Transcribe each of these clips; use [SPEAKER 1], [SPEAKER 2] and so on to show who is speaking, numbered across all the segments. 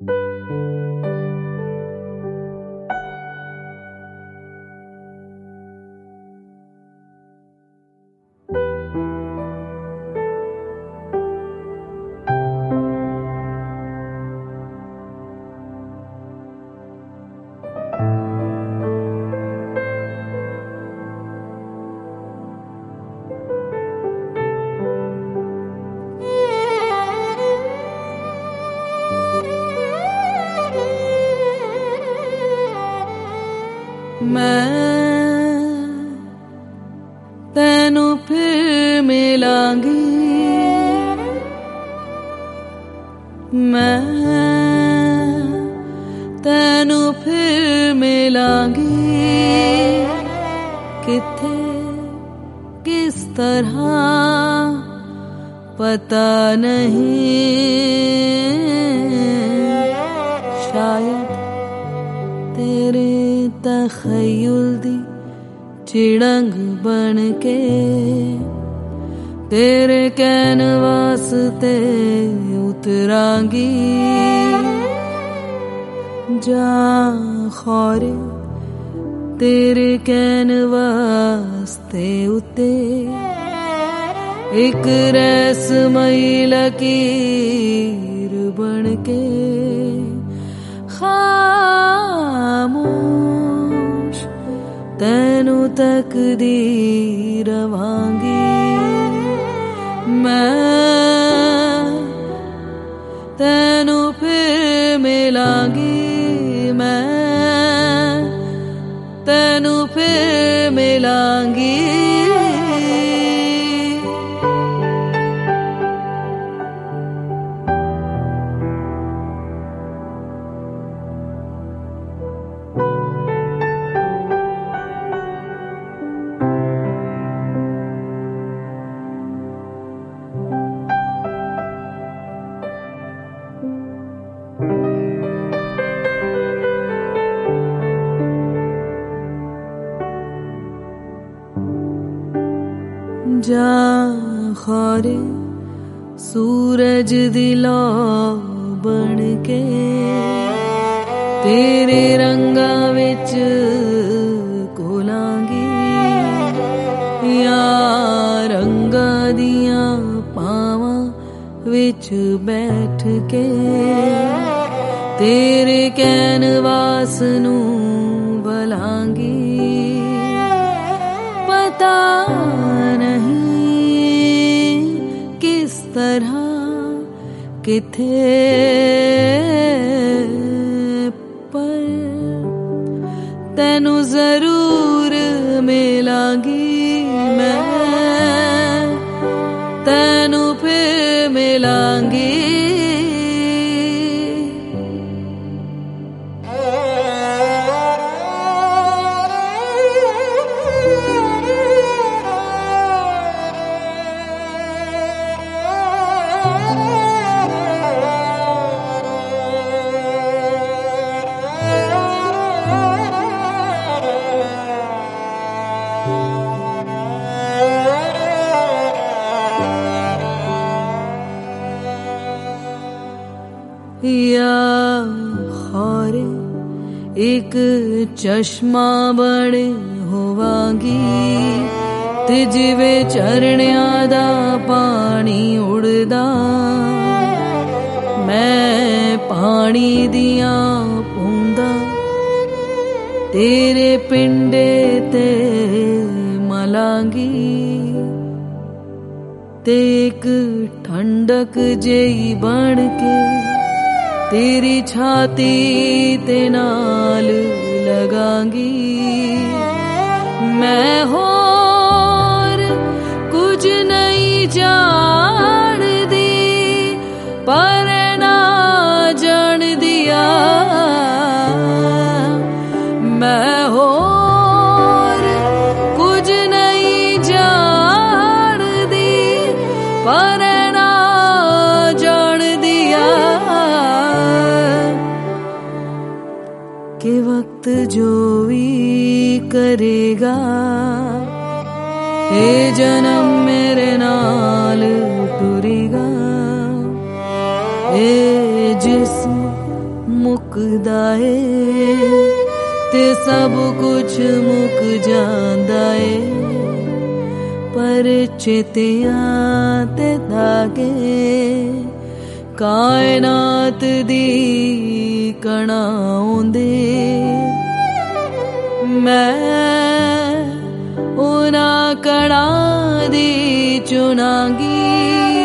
[SPEAKER 1] मैं तेनू फिर मिलांगी, मैं तेनू फिर मिलांगी, किथे किस तरह पता नहीं, शायद तेरे तखय्युल दी चिड़ंग बन के तेरे कैनवास ते उतरांगी, जा खौरे तेरे कैनवास ते उते एक रहस्यमयी लकीर बन के खामोश तेनू तकदी रवांगी, मैं तेनू फिर मिलांगी, मैं तेनू फिर मिलांगी। जा खौरे सूरज दी लौ बन के तेरे रंगा विच घुलांगी, या रंगा दियां पावां विच बैठ के तेरे कैनवास नू बलांगी, पता नहीं किस तरह किथे पर तेनू जरूर मिलांगी, मैं तेनू फिर मिलांगी। या खौरे एक चश्मा बने होवांगी, ते जिवे झरनियां दा पानी उड़दा, मैं पानी दियां बूंदा तेरे पिंडे ते मलांगी, ते एक ठंडक जेही बन के तेरी छाती ते नाल लगांगी, मैं होर कुछ नहीं जानदी पर ना जान दिया, मैं होर कुछ नहीं जानदी पर ना जान दिया, कि वक्त जो भी करेगा ये जन्म मेरे नाल टुरेगा, ये जिस्म ਮੁੱਕਦਾ ਏ ਤੇ ਸਭ ਕੁਛ ਮੁੱਕ ਜਾਂਦਾ ਏ, ਪਰ ਚੇਤਿਆਂ ਤੇ ਧਾਗੇ ਕਾਇਨਾਤ ਦੀ ਕਣਾਉਂਦੇ। ਮੈਂ ਉਹਨਾਂ ਕਣਾਂ ਦੀ ਚੁਣਾਂਗੀ,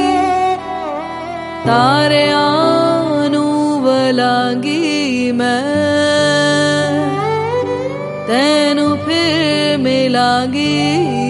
[SPEAKER 1] ਤਾਰਿਆਂ ਨੂੰ ਵਲਾਂਗੀ ਮੈਂ, ਤੈਨੂੰ ਫਿਰ ਮਿਲਾਂਗੀ।